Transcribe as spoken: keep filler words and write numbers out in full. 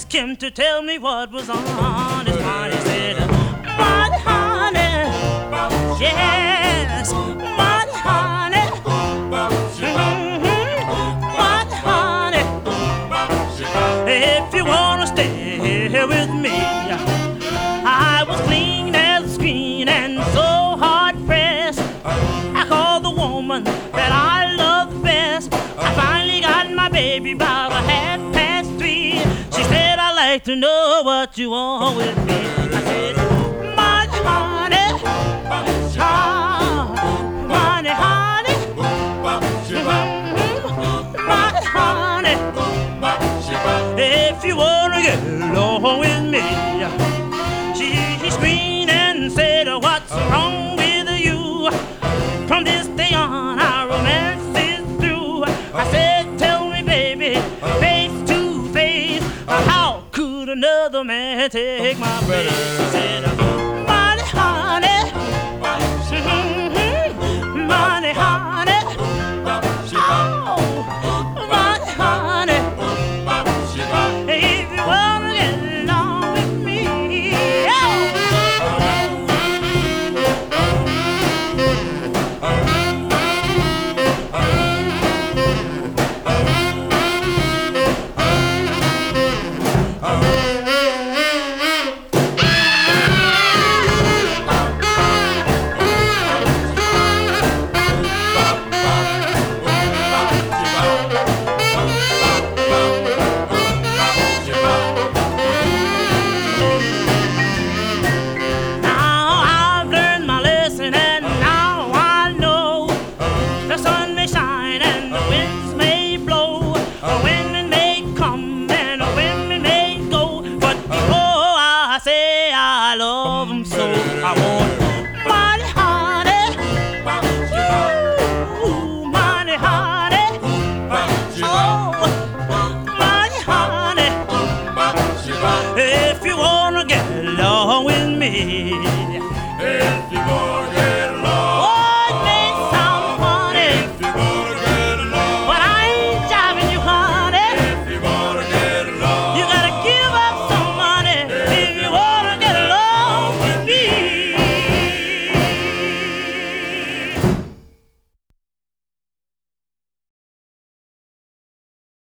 asked him to tell me what was on his mind. He said, Money, honey, yes, money, honey, mm-hmm. Money, honey, if you wanna stay with me, I was clean as a screen and so hard pressed. I called the woman that I love best. I finally got my baby about a half past three. She said, I'd like to know what you want with me. I said, money, honey, ah, money, honey, mm-hmm. Money, honey, if you wanna get along with me. She, she screamed and said, what's wrong with you? From this day on, our romance is through. I said, tell me, baby, face to face, how could another man take my place? She said, money, honey, mm-hmm.